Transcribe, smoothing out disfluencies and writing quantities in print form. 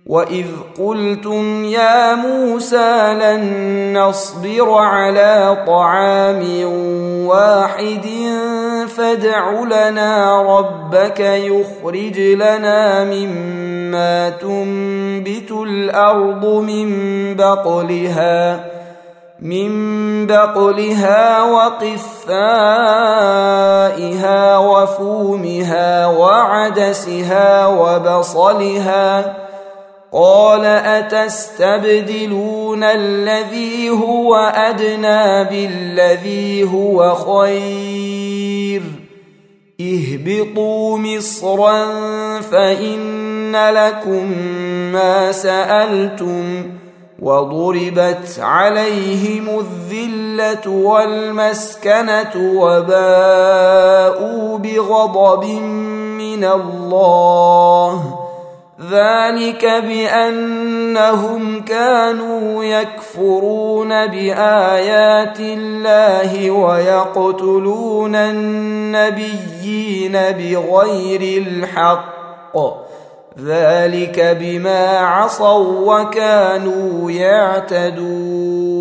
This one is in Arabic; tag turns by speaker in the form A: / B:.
A: وإذ قلتم يا موسى لن نصبر على طعام واحد فادع لنا ربك يخرج لنا مما تنبت الأرض من بقلها وقثائها وفومها وعدسها وبصلها قال أتستبدلون الذي هو أدنى بالذي هو خير اهبطوا مصرا فإن لكم ما سألتم وضربت عليهم الذلة والمسكنة وباءوا بغضب من الله ذلك بأنهم كانوا يكفرون بآيات الله ويقتلون النبيين بغير الحق ذلك بما عصوا وكانوا يعتدون